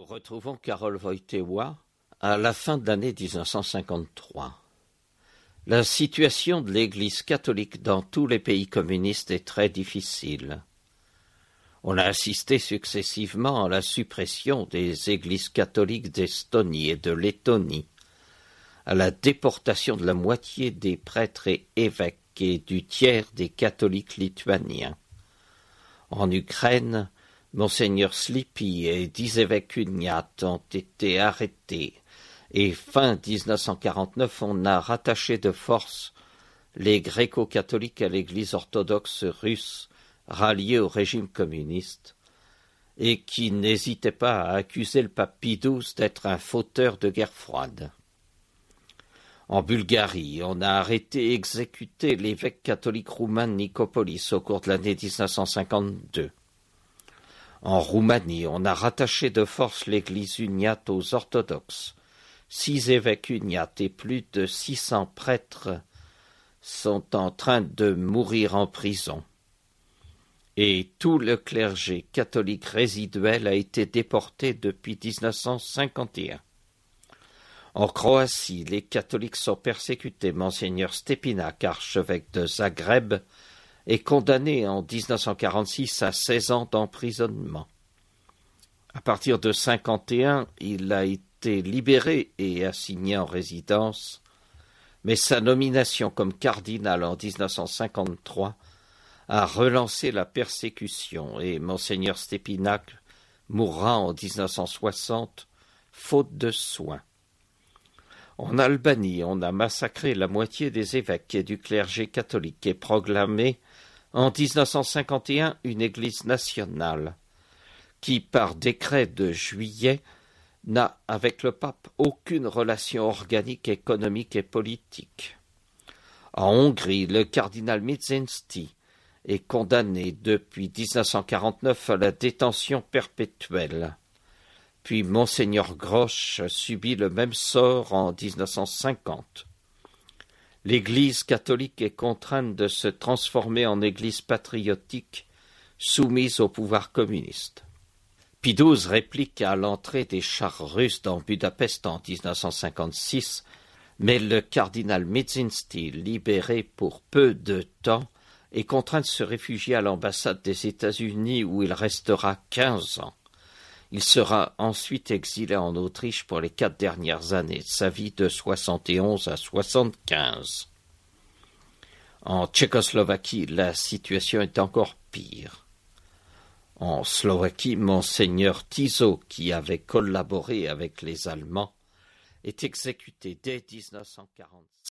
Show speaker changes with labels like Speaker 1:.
Speaker 1: retrouvons Karol Wojtyła à la fin de l'année 1953. La situation de l'Église catholique dans tous les pays communistes est très difficile. On a assisté successivement à la suppression des églises catholiques d'Estonie et de Lettonie, à la déportation de la moitié des prêtres et évêques et du tiers des catholiques lituaniens. En Ukraine, Monseigneur Slipy et 10 évêques uniates ont été arrêtés et fin 1949 on a rattaché de force les gréco-catholiques à l'Église orthodoxe russe ralliée au régime communiste et qui n'hésitait pas à accuser le pape Pie XII d'être un fauteur de guerre froide. En Bulgarie, on a arrêté et exécuté l'évêque catholique roumain de Nicopolis au cours de l'année 1952. En Roumanie, on a rattaché de force l'Église uniate aux orthodoxes. 6 évêques uniates et plus de 600 prêtres sont en train de mourir en prison. Et tout le clergé catholique résiduel a été déporté depuis 1951. En Croatie, les catholiques sont persécutés. Monseigneur Stepinac, archevêque de Zagreb, est condamné en 1946 à 16 ans d'emprisonnement. À partir de 1951, il a été libéré et assigné en résidence, mais sa nomination comme cardinal en 1953 a relancé la persécution et Monseigneur Stepinac mourra en 1960, faute de soins. En Albanie, on a massacré la moitié des évêques et du clergé catholique et proclamé en 1951 une église nationale qui, par décret de juillet, n'a avec le pape aucune relation organique, économique et politique. En Hongrie, le cardinal Mizzinszty est condamné depuis 1949 à la détention perpétuelle. Puis Monseigneur Grosch subit le même sort en 1950. L'Église catholique est contrainte de se transformer en Église patriotique soumise au pouvoir communiste. Pie XII réplique à l'entrée des chars russes dans Budapest en 1956, mais le cardinal Mizzinszty, libéré pour peu de temps, est contraint de se réfugier à l'ambassade des États-Unis où il restera 15 ans. Il sera ensuite exilé en Autriche pour les 4 dernières années de sa vie de 71 à 75. En Tchécoslovaquie, la situation est encore pire. En Slovaquie, Monseigneur Tiso, qui avait collaboré avec les Allemands, est exécuté dès 1945.